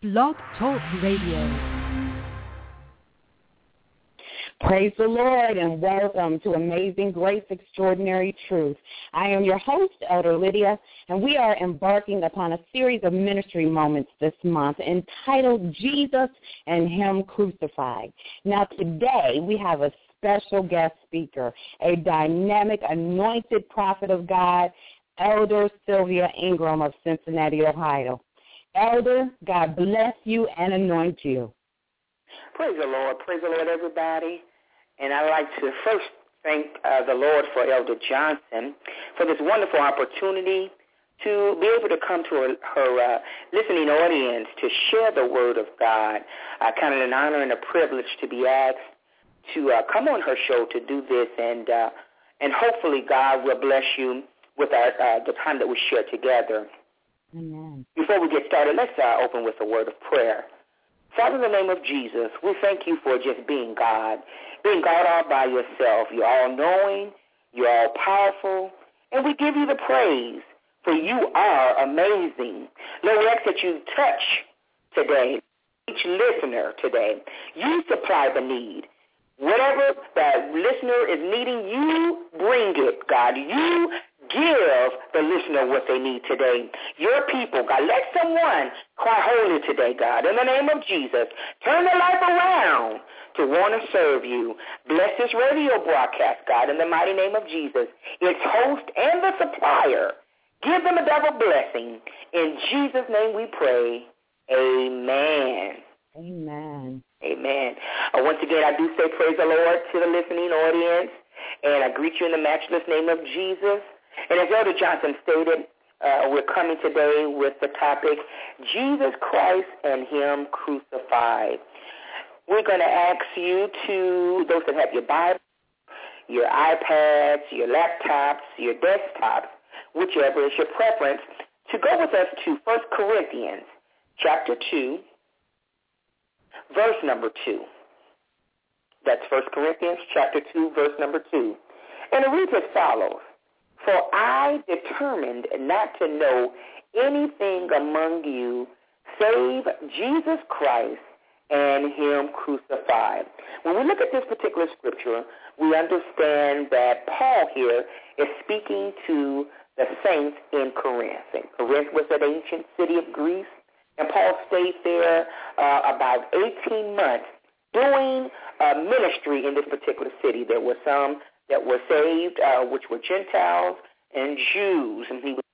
Blog Talk Radio. Praise the Lord and welcome to Amazing Grace, Extraordinary Truth. I am your host, Elder Lydia, and we are embarking upon a series of ministry moments this month entitled Jesus and Him Crucified. Now today we have a special guest speaker, a dynamic, anointed prophet of God, Elder Sylvia Ingram of Cincinnati, Ohio. Elder, God bless you and anoint you. Praise the Lord, everybody. And I'd like to first thank the Lord for Elder Johnson for this wonderful opportunity to be able to come to her listening audience to share the Word of God. Kind of an honor and a privilege to be asked to come on her show to do this, and hopefully God will bless you with the time that we share together. Amen. Before we get started, let's open with a word of prayer. Father, in the name of Jesus, we thank you for just being God all by yourself. You're all-knowing, you're all-powerful, and we give you the praise, for you are amazing. Lord, we ask that you touch today, each listener today. You supply the need. Whatever that listener is needing, you bring it, God. You give the listener what they need today. Your people, God, let someone cry holy today, God. In the name of Jesus, turn their life around to want to serve you. Bless this radio broadcast, God, in the mighty name of Jesus. Its host and the supplier. Give them a double blessing. In Jesus' name we pray. Amen. Amen. Amen. Once again, I do say praise the Lord to the listening audience, and I greet you in the matchless name of Jesus. And as Elder Johnson stated, we're coming today with the topic, Jesus Christ and Him Crucified. We're going to ask you to, those that have your Bible, your iPads, your laptops, your desktops, whichever is your preference, to go with us to 1 Corinthians chapter 2, verse number 2. That's 1 Corinthians chapter 2, verse number 2. And it reads as follows. For I determined not to know anything among you save Jesus Christ and Him crucified. When we look at this particular scripture, we understand that Paul here is speaking to the saints in Corinth. And Corinth was an ancient city of Greece, and Paul stayed there about 18 months doing ministry in this particular city. There were some that were saved, which were Gentiles and Jews. And he was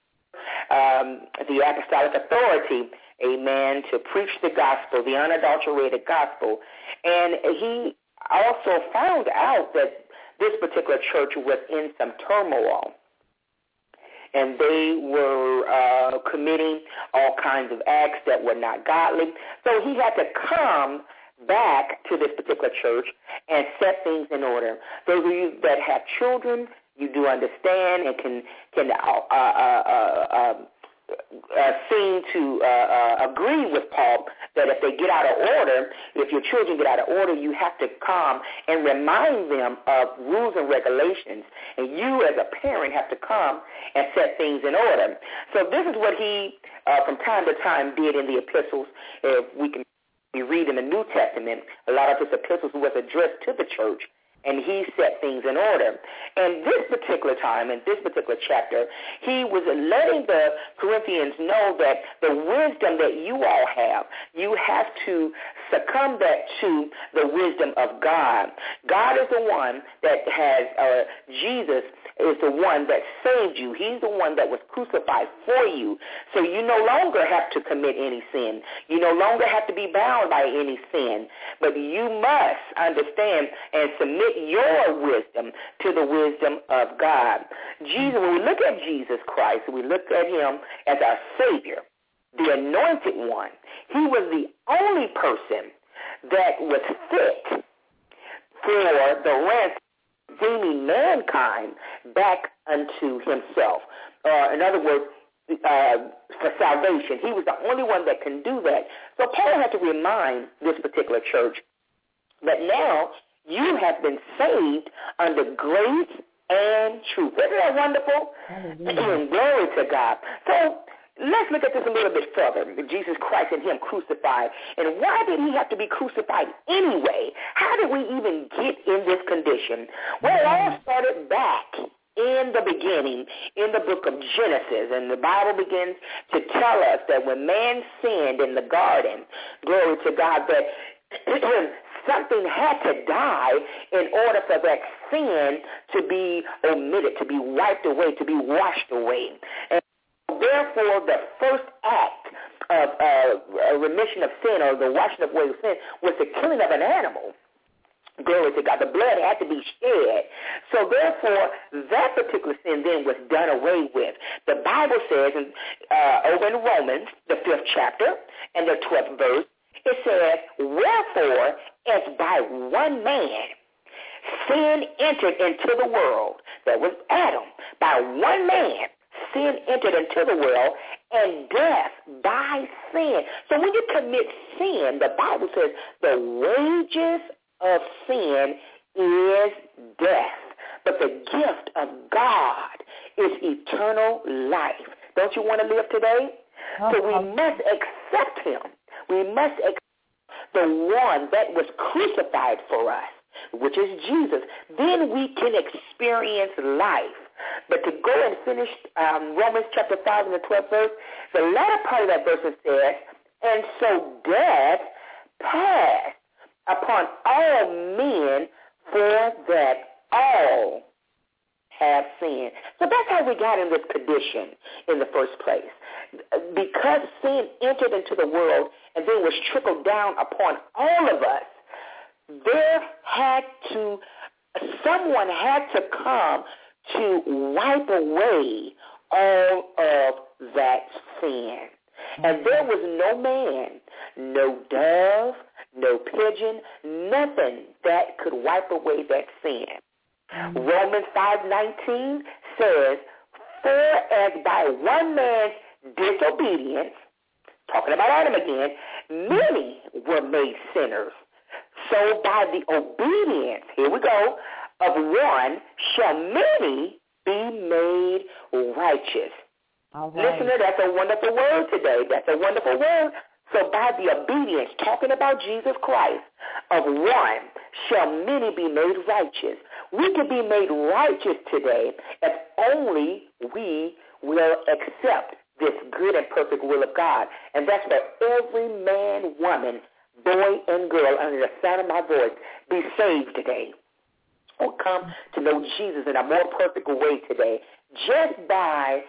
the apostolic authority, amen, to preach the gospel, the unadulterated gospel. And he also found out that this particular church was in some turmoil. And they were committing all kinds of acts that were not godly. So he had to come back to this particular church and set things in order. Those of you that have children, you do understand and can seem to agree with Paul that if they get out of order, if your children get out of order, you have to come and remind them of rules and regulations. And you as a parent have to come and set things in order. So this is what he, from time to time, did in the epistles. We read in the New Testament, a lot of his epistles was addressed to the church, and he set things in order. And this particular time, in this particular chapter, he was letting the Corinthians know that the wisdom that you all have, you have to succumb that to the wisdom of God. God is the one that has, Jesus is the one that saved you. He's the one that was crucified for you. So you no longer have to commit any sin. You no longer have to be bound by any sin. But you must understand and submit your wisdom to the wisdom of God. Jesus, when we look at Jesus Christ, we look at Him as our Savior, the anointed one. He was the only person that was fit for the ransom, redeeming mankind back unto Himself. In other words, for salvation. He was the only one that can do that. So Paul had to remind this particular church that now you have been saved under grace and truth. Isn't that wonderful? Glory to God. So let's look at this a little bit further. Jesus Christ and him crucified. And why did he have to be crucified anyway? How did we even get in this condition? Well, it all started back in the beginning, in the book of Genesis. And the Bible begins to tell us that when man sinned in the garden, glory to God, that something had to die in order for that sin to be omitted, to be wiped away, to be washed away. And therefore, the first act of remission of sin, or the washing away of sin, was the killing of an animal. Glory to God. The blood had to be shed. So therefore, that particular sin then was done away with. The Bible says over in Romans, the 5th chapter and the 12th verse, it says, wherefore, as by one man sin entered into the world, that was Adam, by one man sin entered into the world, and death by sin. So when you commit sin, the Bible says the wages of sin is death, but the gift of God is eternal life. Don't you want to live today? So we must accept him. We must accept the one that was crucified for us, which is Jesus. Then we can experience life. But to go and finish Romans chapter 5 and the 12th verse, the latter part of that verse says, and so death passed upon all men, for that all have sinned. So that's how we got in this condition in the first place. Because sin entered into the world and then was trickled down upon all of us, someone had to come to wipe away all of that sin. And there was no man, no dove, no pigeon, nothing that could wipe away that sin. Romans 5:19 says, for as by one man's disobedience, talking about Adam again, many were made sinners. So by the obedience, here we go, of one shall many be made righteous. All right. Listener, that's a wonderful word today. That's a wonderful word. So by the obedience, talking about Jesus Christ, of one shall many be made righteous. We can be made righteous today if only we will accept this good and perfect will of God. And that's for every man, woman, boy, and girl under the sound of my voice be saved today, or come to know Jesus in a more perfect way today, just by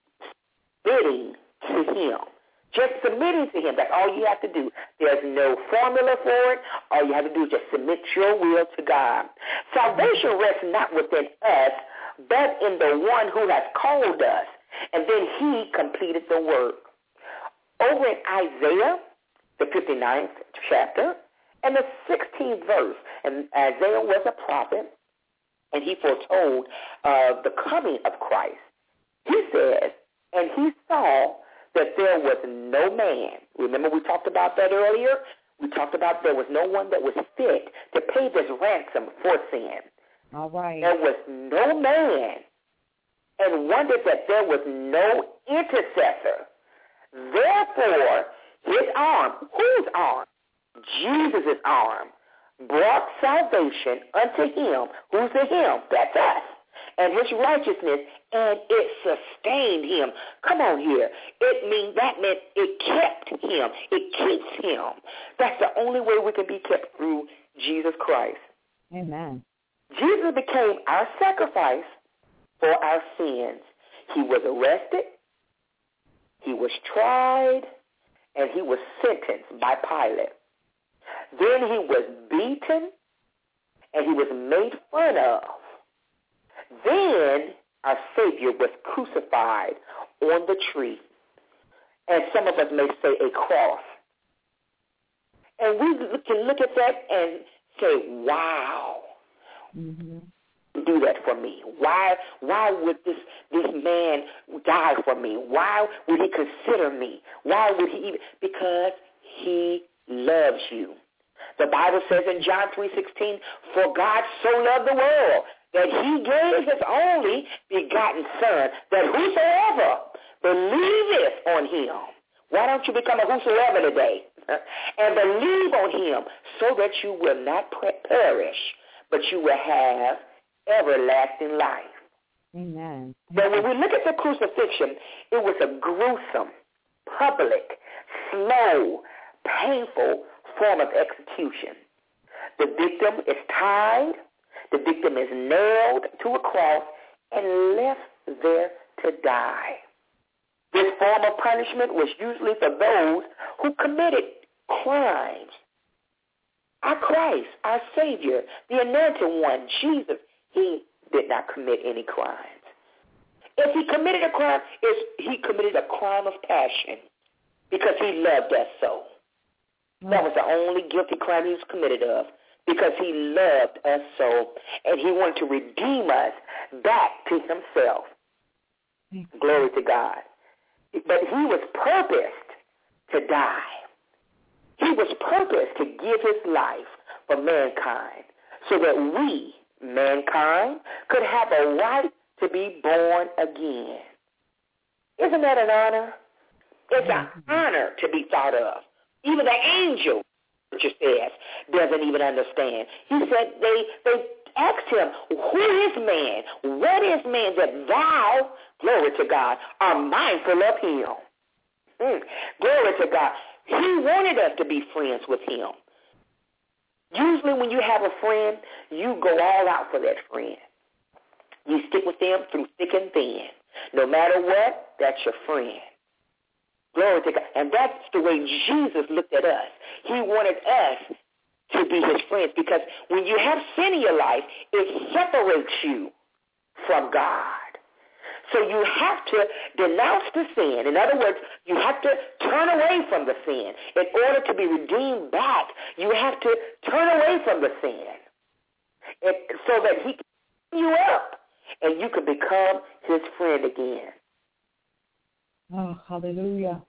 submitting to him. Just submitting to him. That's all you have to do. There's no formula for it. All you have to do is just submit your will to God. Salvation rests not within us, but in the one who has called us. And then he completed the work. Over in Isaiah, the 59th chapter, and the 16th verse, and Isaiah was a prophet, and he foretold the coming of Christ. He says, and he saw that there was no man. Remember we talked about that earlier? We talked about there was no one that was fit to pay this ransom for sin. All right. There was no man, and wondered that there was no intercessor. Therefore, his arm, whose arm? Jesus' arm, brought salvation unto him. Who's the him? That's us. And his righteousness, and it sustained him. Come on here. That meant it kept him. It keeps him. That's the only way we can be kept through Jesus Christ. Amen. Jesus became our sacrifice for our sins. He was arrested, he was tried, and he was sentenced by Pilate. Then he was beaten, and he was made fun of. Then our Savior was crucified on the tree, and some of us may say a cross. And we can look at that and say, wow, do that for me. Why would this man die for me? Why would he consider me? Why would he even? Because he loves you. The Bible says in John 3:16, for God so loved the world that he gave his only begotten Son, that whosoever believeth on him, why don't you become a whosoever today? And believe on him so that you will not perish, but you will have everlasting life. Amen. But when we look at the crucifixion, it was a gruesome, public, slow, painful form of execution. The victim is tied, the victim is nailed to a cross and left there to die. This form of punishment was usually for those who committed crimes. Our Christ, our Savior, the anointed one, Jesus, he did not commit any crimes. If he committed a crime, he committed a crime of passion because he loved us so. That was the only guilty crime he was committed of, because he loved us so, and he wanted to redeem us back to himself. Glory to God. But he was purposed to die. He was purposed to give his life for mankind so that we, mankind, could have a right to be born again. Isn't that an honor? It's an honor to be thought of. Even the angel, Scripture says, doesn't even understand. He said they asked him, who is man? What is man that thou, glory to God, are mindful of him? Glory to God. He wanted us to be friends with him. Usually when you have a friend, you go all out for that friend. You stick with them through thick and thin. No matter what, that's your friend. Glory to God. And that's the way Jesus looked at us. He wanted us to be his friends, because when you have sin in your life, it separates you from God. So you have to denounce the sin. In other words, you have to turn away from the sin. In order to be redeemed back, you have to turn away from the sin, so that he can clean you up and you can become his friend again. Oh, hallelujah.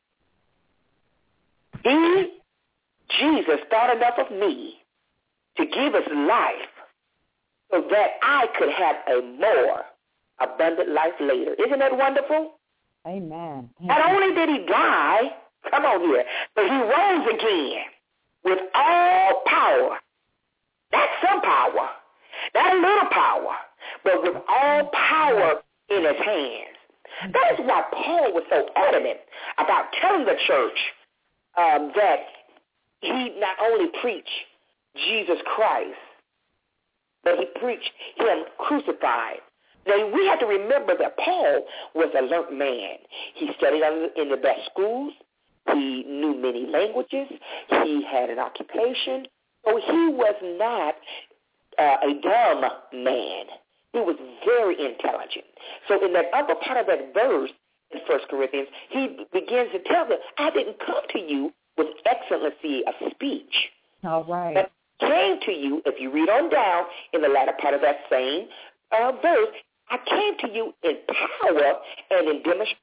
Jesus thought enough of me to give his life so that I could have a more abundant life later. Isn't that wonderful? Amen. Not only did he die, come on here, but he rose again with all power. Not some power, not a little power, but with all power in his hands. That is why Paul was so adamant about telling the church that he not only preached Jesus Christ, but he preached him crucified. Now, we have to remember that Paul was a learned man. He studied in the best schools. He knew many languages. He had an occupation. So he was not a dumb man. He was very intelligent. So in that upper part of that verse in 1 Corinthians, he begins to tell them, I didn't come to you with excellency of speech. All right. But came to you, if you read on down in the latter part of that same verse, I came to you in power and in demonstration.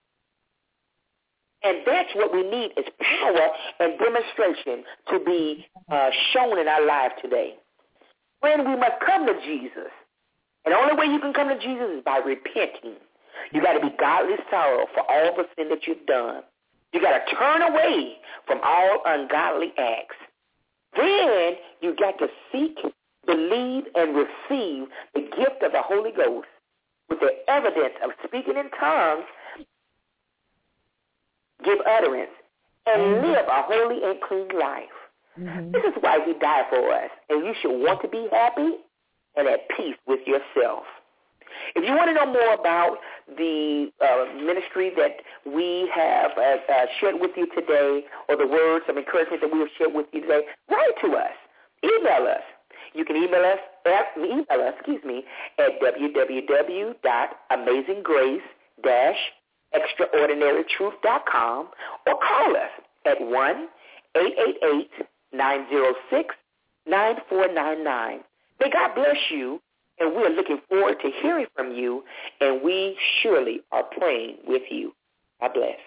And that's what we need, is power and demonstration to be shown in our life today. Friend, we must come to Jesus. And the only way you can come to Jesus is by repenting. You got to be godly sorrow for all the sin that you've done. You got to turn away from all ungodly acts. Then you got to seek, believe, and receive the gift of the Holy Ghost with the evidence of speaking in tongues. Give utterance and live a holy and clean life. Mm-hmm. This is why he died for us, and you should want to be happy and at peace with yourself. If you want to know more about the ministry that we have shared with you today, or the words of encouragement that we have shared with you today, write to us. Email us. You can email us at www.amazinggrace-extraordinarytruth.com, or call us at 1-888-906-9499. May God bless you, and we are looking forward to hearing from you, and we surely are praying with you. God bless.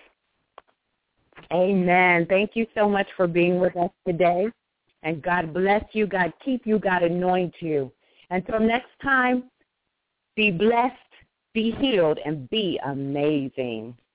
Amen. Thank you so much for being with us today, and God bless you, God keep you, God anoint you. Until next time, Be blessed, be healed, and be amazing.